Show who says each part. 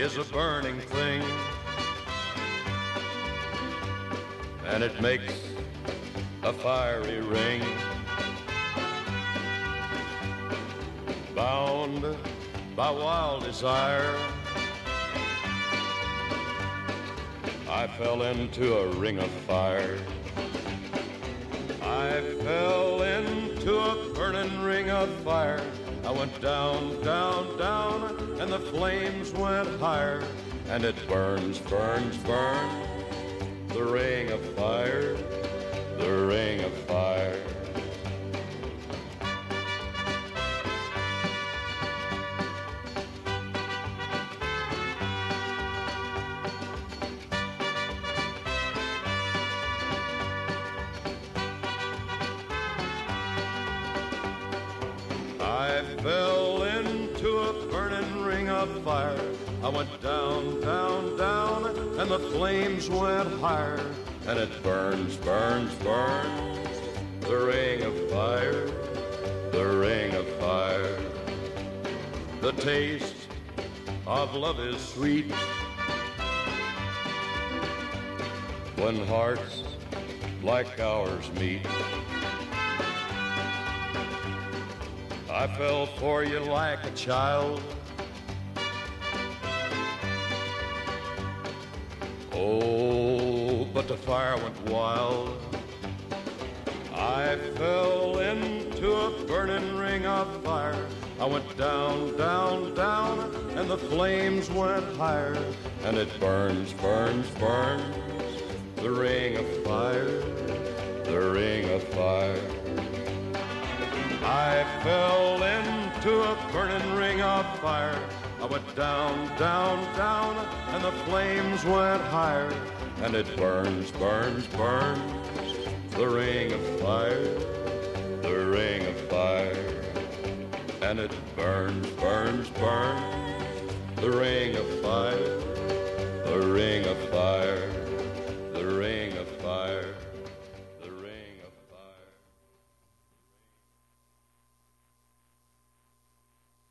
Speaker 1: is a burning thing, and it makes a fiery ring. Bound by wild desire, I fell into a ring of fire. I fell into a burning ring of fire. I went down, down, down, and the flames went higher. And it burns, burns, burns, the ring of fire, the ring of fire. I fell into a burning ring of fire. I went down, down, down, and the flames went higher. And it burns, burns, burns, the ring of fire, the ring of fire. The taste of love is sweet when hearts like ours meet. I fell for you like a child. Oh, but the fire went wild. I fell into a burning ring of fire. I went down, down, down, and the flames went higher. And it burns, burns, burns, the ring of fire, the ring of fire. I fell into a burning ring of fire. I went down, down, down, and the flames went higher. And it burns, burns, burns, the ring of fire, the ring of fire. And it burns, burns, burns, the ring of fire,